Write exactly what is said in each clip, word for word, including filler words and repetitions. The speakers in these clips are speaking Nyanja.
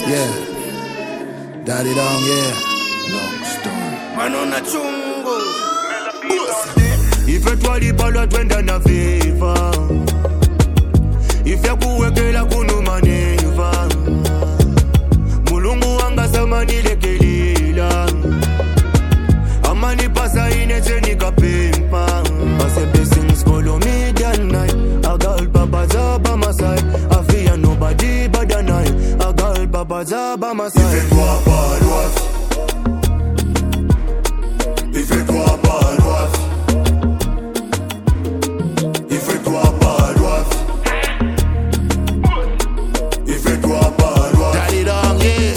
Yeah. Daddy down, yeah. Long story. Manona chungo. Ife twali palwa twenda na viva. Ife kuwekela kunu maneva. Mulungu wanga samani lekelila. Amani pasa inete nikapimpa. Ase blessings follow me that night. I got papa's up by my side. I fear nobody but the night. I got papa's up by my side. Ife toi palwa. Ife toi palwa. Ife toi palwa. Ife toi palwa. Daddy down, yeah.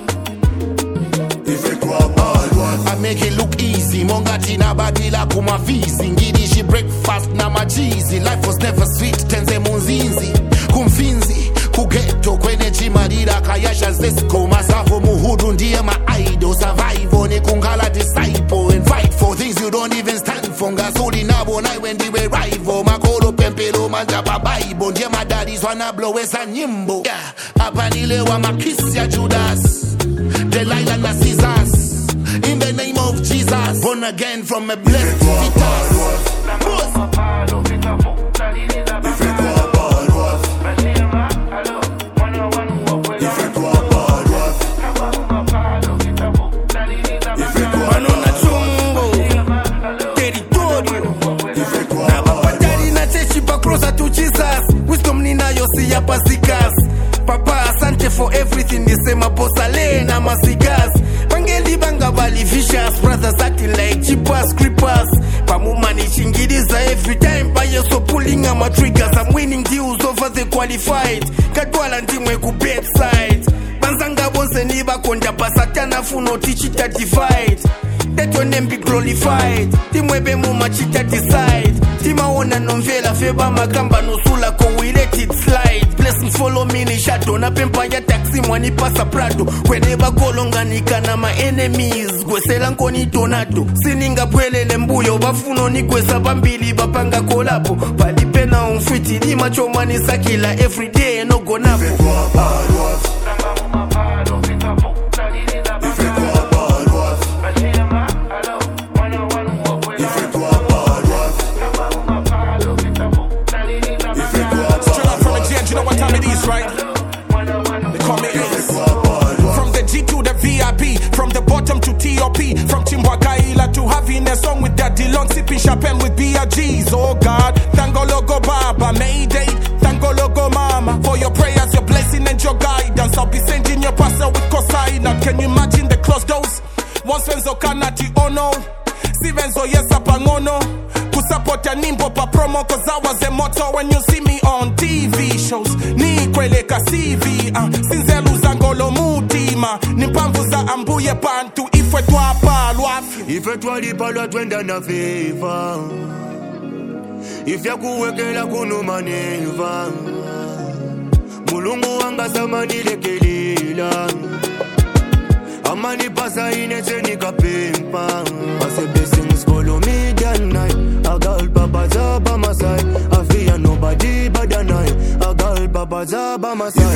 Ife toi palwa. I make it look easy. Mongati na badila kuma fizi. Ngidi breakfast na machizi. Life was never sweet. Tenze munzinzi. Kumfinzi. Kugeto kwenye chimarira. Kayasha zesko. Masavo muhudu ndiye ma-idol. Survival ni kungala disciple. And fight for things you don't even stand for. Ngasuli nabo na wendi we rival. Makolo pempelo manjapa Bible. Ndiye my daddies wanna blow esa nyimbo. Yeah. Hapa nilewa makisi ya Judas. Delilah na Caesars. In the name of Jesus. Born again from a blessed fetus. Papa asante for everything. Nisema posale na masigas. Pangeli banga bali vicious. Brothers acting like cheapers, creepers. Pamumani chingidiza every time. Baye so pulling on my triggers. I'm winning deals over the qualified. Katwala ndimwe ku bedside. Banzanga bonse niba konja pasatana funo tichita divide. That your name be glorified. Timwebe muma chita decide. Tima ona novela feba makamba nusula ko we let it slide. Blessings follow me ni shadow. Na pempa ya taxi mwani pasa prado. Kweneba kolonga nikana my enemies. Gwesela nkoni tonato. Sininga pwelele mbuyo. Bafuno ni kwesa bambili bapanga kolabo. Palipena umfiti ni macho mani sakila. Everyday no go napo. Right? They call me Ace. From the G to the V I P, from the bottom to T O P, from Chimbwakaila to having a song with Daddy Long, sipping champagne with B R Gs. Oh God, thango logo Baba, Mayday, thango logo Mama, for your prayers, your blessing and your guidance. I'll be sending your pastor with Kosaina. Can you imagine the closed doors? Once Venzo Kanati Ono, Sivenzo Yesa Pangono. Support ya nimbo pa promo cause I was a motto when you see me on T V shows. Ni kweleka C V uh, Sinzelu zangolo mutima. Nimpamvu za ambuye pantu. Ifwe twa palwa. Ife twali palwa twenda na viva. Ifya kuwekela kunu maneva. Mulungu wanga samani lekelila. Amani pasa inete nikapimpa. Ase blessings follow me that night. I got papa's up by my side. I fear nobody but the night. I got papa's up by my side.